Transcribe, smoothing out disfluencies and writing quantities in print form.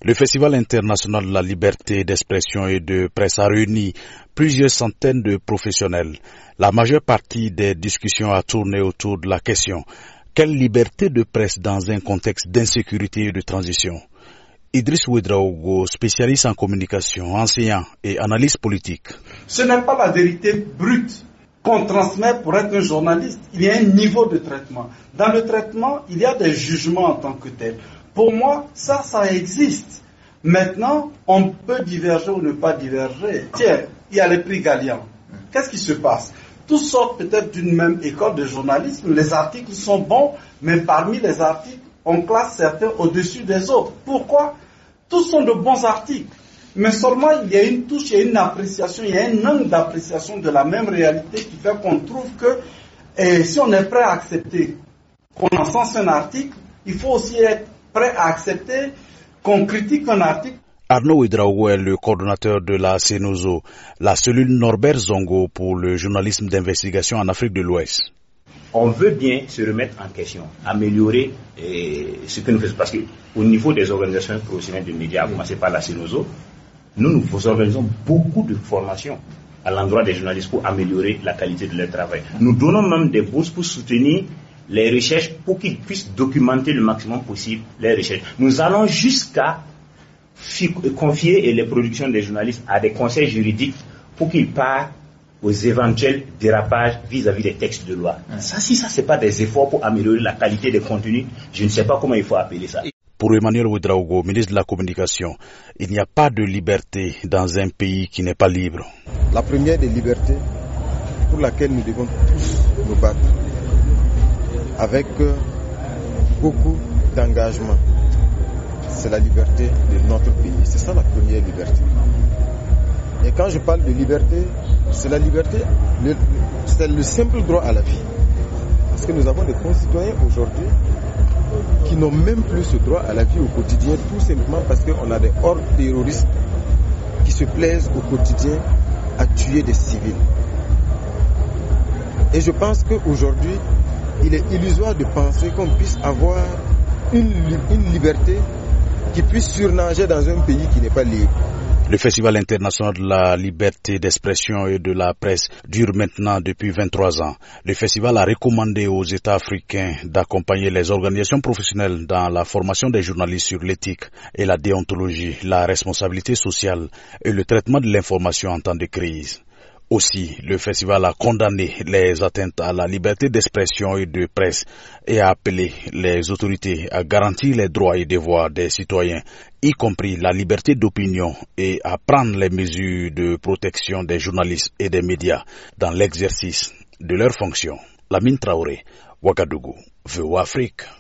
Le Festival international de la liberté d'expression et de presse a réuni plusieurs centaines de professionnels. La majeure partie des discussions a tourné autour de la question: quelle liberté de presse dans un contexte d'insécurité et de transition? Idriss Ouedraogo, spécialiste en communication, enseignant et analyse politique. Ce n'est pas la vérité brute qu'on transmet pour être un journaliste. Il y a un niveau de traitement. Dans le traitement, il y a des jugements en tant que tels. Pour moi, ça existe. Maintenant, on peut diverger ou ne pas diverger. Tiens, il y a les prix Gallian. Qu'est-ce qui se passe? Tous sortent peut-être d'une même école de journalisme. Les articles sont bons, mais parmi les articles, on classe certains au-dessus des autres. Pourquoi? Tous sont de bons articles. Mais seulement, il y a une touche, il y a une appréciation, il y a un angle d'appréciation de la même réalité qui fait qu'on trouve que si on est prêt à accepter qu'on encense un article, il faut aussi être prêt à accepter qu'on critique un article. Arnaud Ouedraogo est le coordonnateur de la CENOZO, la cellule Norbert Zongo pour le journalisme d'investigation en Afrique de l'Ouest. On veut bien se remettre en question, améliorer ce que nous faisons. Parce qu'au niveau des organisations professionnelles de médias, à commencer par la CENOZO, nous organisons beaucoup de formations à l'endroit des journalistes pour améliorer la qualité de leur travail. Nous donnons même des bourses pour soutenir les recherches pour qu'ils puissent documenter le maximum possible les recherches. Nous allons jusqu'à confier les productions des journalistes à des conseils juridiques pour qu'ils partent aux éventuels dérapages vis-à-vis des textes de loi. Ça, c'est pas des efforts pour améliorer la qualité des contenus, je ne sais pas comment il faut appeler ça. Pour Emmanuel Ouedraogo, ministre de la Communication, il n'y a pas de liberté dans un pays qui n'est pas libre. La première des libertés pour laquelle nous devons tous nous battre avec beaucoup d'engagement, c'est la liberté de notre pays. C'est ça la première liberté. Et quand je parle de liberté, c'est la liberté, c'est le simple droit à la vie. Parce que nous avons des concitoyens aujourd'hui qui n'ont même plus ce droit à la vie au quotidien, tout simplement parce qu'on a des hordes terroristes qui se plaisent au quotidien à tuer des civils. Et je pense qu'aujourd'hui, il est illusoire de penser qu'on puisse avoir une liberté qui puisse surnager dans un pays qui n'est pas libre. Le Festival international de la liberté d'expression et de la presse dure maintenant depuis 23 ans. Le festival a recommandé aux États africains d'accompagner les organisations professionnelles dans la formation des journalistes sur l'éthique et la déontologie, la responsabilité sociale et le traitement de l'information en temps de crise. Aussi, le festival a condamné les atteintes à la liberté d'expression et de presse et a appelé les autorités à garantir les droits et devoirs des citoyens, y compris la liberté d'opinion, et à prendre les mesures de protection des journalistes et des médias dans l'exercice de leurs fonctions. Lamine Traoré, Ouagadougou, VOA Afrique.